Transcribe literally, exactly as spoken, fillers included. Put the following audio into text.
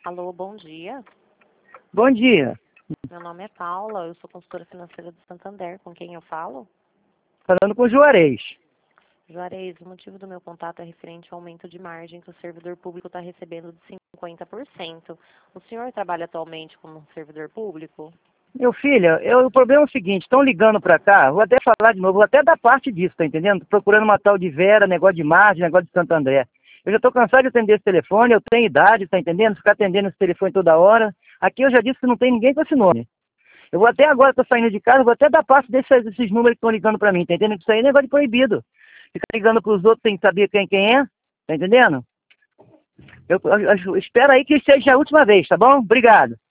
Alô, bom dia. Bom dia. Meu nome é Paula, eu sou consultora financeira do Santander. Com quem eu falo? Falando com o Juarez. Juarez, o motivo do meu contato é referente ao aumento de margem que o servidor público está recebendo de cinquenta por cento. O senhor trabalha atualmente como servidor público? Meu filho, eu, o problema é o seguinte, estão ligando pra cá, vou até falar de novo, vou até dar parte disso, tá entendendo? Tô procurando uma tal de Vera, negócio de margem, negócio de Santo André. Eu já tô cansado de atender esse telefone, eu tenho idade, tá entendendo? Ficar atendendo esse telefone toda hora. Aqui eu já disse que não tem ninguém com esse nome. Eu vou até agora, tô saindo de casa, vou até dar parte desses, desses números que estão ligando pra mim, tá entendendo? Isso aí é negócio de proibido. Ficar ligando pros outros sem saber quem quem é, tá entendendo? Eu, eu, eu espero aí que seja a última vez, tá bom? Obrigado.